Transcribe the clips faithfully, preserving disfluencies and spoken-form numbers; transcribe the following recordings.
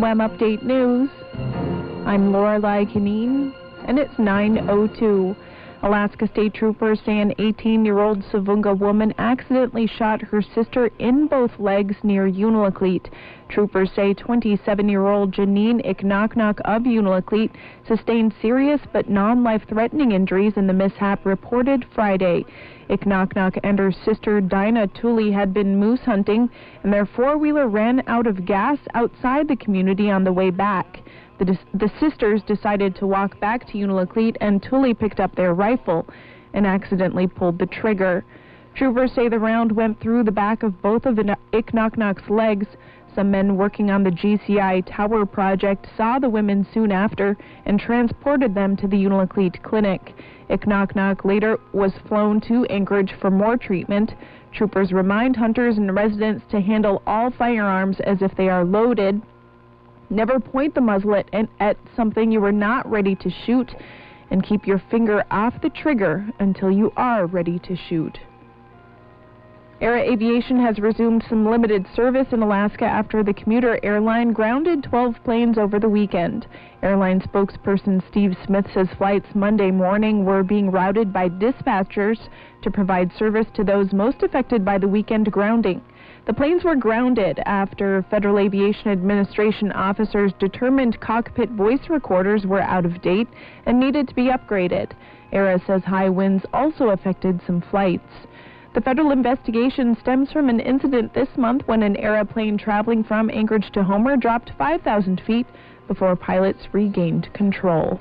W M Update News. I'm Lorelei Canine, and it's nine oh two. Alaska State Troopers say an eighteen-year-old Savunga woman accidentally shot her sister in both legs near Unalakleet. Troopers say twenty-seven-year-old Janine Iknoknok of Unalakleet sustained serious but non-life-threatening injuries in the mishap reported Friday. Iknoknok and her sister Dinah Tully had been moose hunting, and their four-wheeler ran out of gas outside the community on the way back. The, the sisters decided to walk back to Unalakleet, and Tully picked up their rifle and accidentally pulled the trigger. Troopers say the round went through the back of both of Iknoknok's legs. Some men working on the G C I Tower project saw the women soon after and transported them to the Unalakleet clinic. Iknoknok later was flown to Anchorage for more treatment. Troopers remind hunters and residents to handle all firearms as if they are loaded. Never point the muzzle at, at something you are not ready to shoot, and keep your finger off the trigger until you are ready to shoot. Era Aviation has resumed some limited service in Alaska after the commuter airline grounded twelve planes over the weekend. Airline spokesperson Steve Smith says flights Monday morning were being routed by dispatchers to provide service to those most affected by the weekend grounding. The planes were grounded after Federal Aviation Administration officers determined cockpit voice recorders were out of date and needed to be upgraded. Era says high winds also affected some flights. The federal investigation stems from an incident this month when an Era plane traveling from Anchorage to Homer dropped five thousand feet before pilots regained control.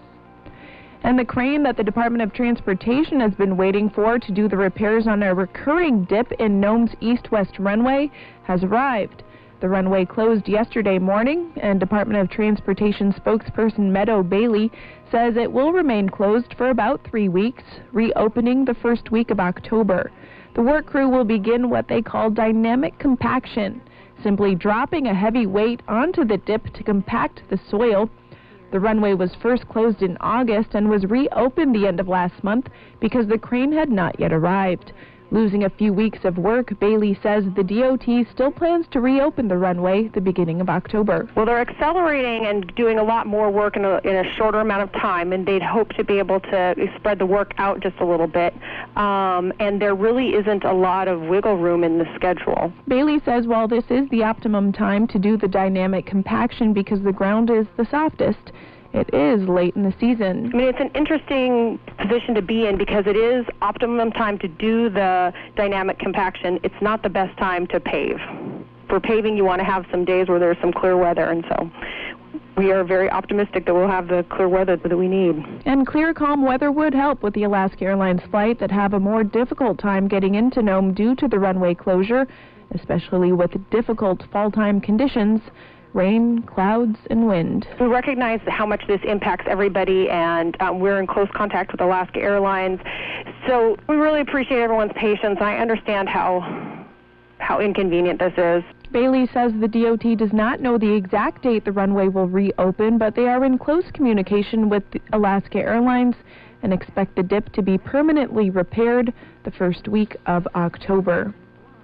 And the crane that the Department of Transportation has been waiting for to do the repairs on a recurring dip in Nome's east-west runway has arrived. The runway closed yesterday morning, and Department of Transportation spokesperson Meadow Bailey says it will remain closed for about three weeks, reopening the first week of October. The work crew will begin what they call dynamic compaction, simply dropping a heavy weight onto the dip to compact the soil. The runway was first closed in August and was reopened the end of last month because the crane had not yet arrived. Losing a few weeks of work, Bailey says the D O T still plans to reopen the runway the beginning of October. Well, they're accelerating and doing a lot more work in a, in a shorter amount of time, and they'd hope to be able to spread the work out just a little bit. Um, and there really isn't a lot of wiggle room in the schedule. Bailey says while this is the optimum time to do the dynamic compaction because the ground is the softest, it is late in the season. I mean, it's an interesting position to be in because it is optimum time to do the dynamic compaction. It's not the best time to pave. For paving, you want to have some days where there's some clear weather, and so we are very optimistic that we'll have the clear weather that we need. And clear, calm weather would help with the Alaska Airlines flight that have a more difficult time getting into Nome due to the runway closure, especially with difficult fall-time conditions. Rain, clouds, and wind. We recognize how much this impacts everybody, and um, we're in close contact with Alaska Airlines. So we really appreciate everyone's patience. I understand how how inconvenient this is. Bailey says the D O T does not know the exact date the runway will reopen, but they are in close communication with Alaska Airlines and expect the dip to be permanently repaired the first week of October.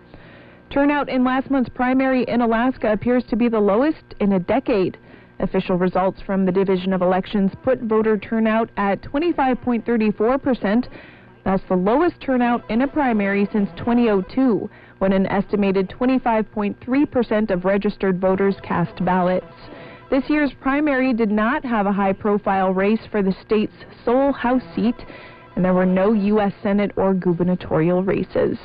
Turnout in last month's primary in Alaska appears to be the lowest in a decade. Official results from the Division of Elections put voter turnout at twenty-five point three four percent. That's the lowest turnout in a primary since twenty oh two, when an estimated twenty-five point three percent of registered voters cast ballots. This year's primary did not have a high-profile race for the state's sole House seat, and there were no U S Senate or gubernatorial races.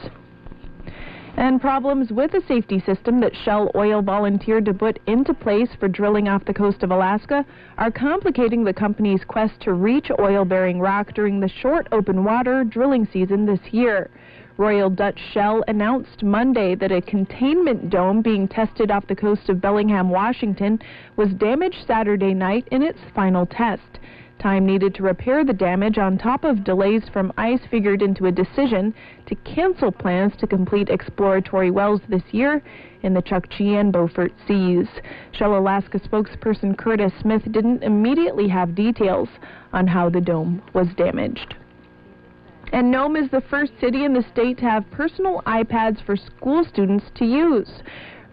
And problems with the safety system that Shell Oil volunteered to put into place for drilling off the coast of Alaska are complicating the company's quest to reach oil-bearing rock during the short open water drilling season this year. Royal Dutch Shell announced Monday that a containment dome being tested off the coast of Bellingham, Washington, was damaged Saturday night in its final test. Time needed to repair the damage on top of delays from ice figured into a decision to cancel plans to complete exploratory wells this year in the Chukchi and Beaufort Seas. Shell Alaska spokesperson Curtis Smith didn't immediately have details on how the dome was damaged. And Nome is the first city in the state to have personal iPads for school students to use.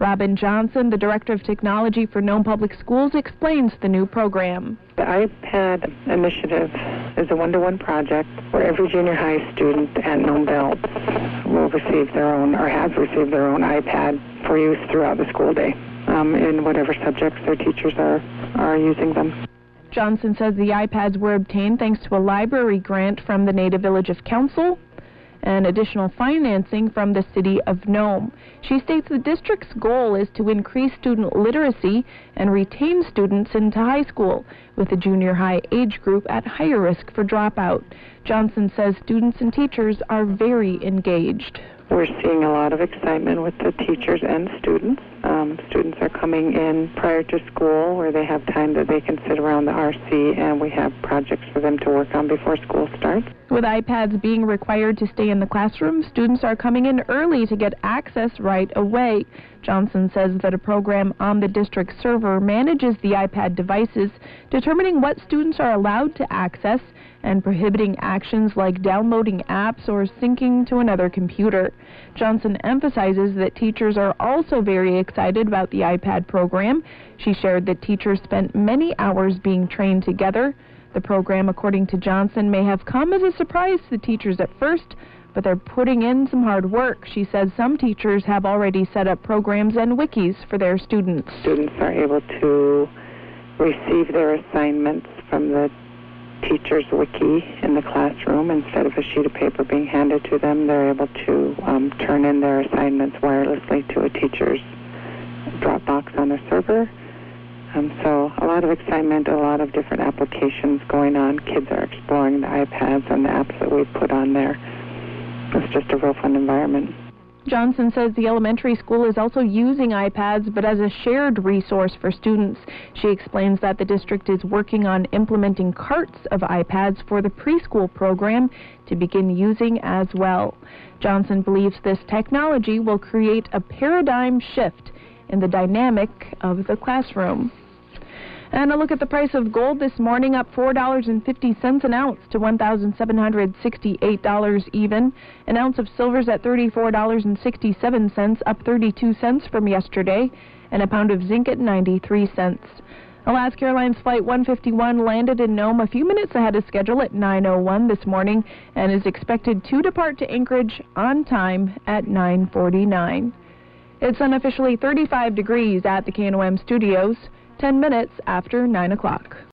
Robin Johnson, the Director of Technology for Nome Public Schools, explains the new program. The iPad initiative is a one-to-one project where every junior high student at Nome Belt will receive their own, or has received their own iPad for use throughout the school day um, in whatever subjects their teachers are, are using them. Johnson says the iPads were obtained thanks to a library grant from the Native Villages Council and additional financing from the city of Nome. She states the district's goal is to increase student literacy and retain students into high school, with the junior high age group at higher risk for dropout. Johnson says students and teachers are very engaged. We're seeing a lot of excitement with the teachers and students. Um, students are coming in prior to school where they have time that they can sit around the R C, and we have projects for them to work on before school starts. With iPads being required to stay in the classroom, students are coming in early to get access right away. Johnson says that a program on the district server manages the iPad devices, determining what students are allowed to access and prohibiting actions like downloading apps or syncing to another computer. Johnson emphasizes that teachers are also very excited about the iPad program. She shared that teachers spent many hours being trained together. The program, according to Johnson, may have come as a surprise to the teachers at first, but they're putting in some hard work. She says some teachers have already set up programs and wikis for their students. Students are able to receive their assignments from the teacher's wiki in the classroom. Instead of a sheet of paper being handed to them, they're able to um, turn in their assignments wirelessly to a teacher's Dropbox on a server. Um, so a lot of excitement, a lot of different applications going on. Kids are exploring the iPads and the apps that we put on there. It's just a real fun environment. Johnson says the elementary school is also using iPads, but as a shared resource for students. She explains that the district is working on implementing carts of iPads for the preschool program to begin using as well. Johnson believes this technology will create a paradigm shift in the dynamic of the classroom. And a look at the price of gold this morning, up four dollars and fifty cents an ounce to one thousand seven hundred sixty-eight dollars even. An ounce of silver's at thirty-four dollars and sixty-seven cents, up thirty-two cents from yesterday. And a pound of zinc at ninety-three cents. Alaska Airlines Flight one fifty-one landed in Nome a few minutes ahead of schedule at nine oh one this morning and is expected to depart to Anchorage on time at nine forty-nine. It's unofficially thirty-five degrees at the K N O M studios, ten minutes after nine o'clock.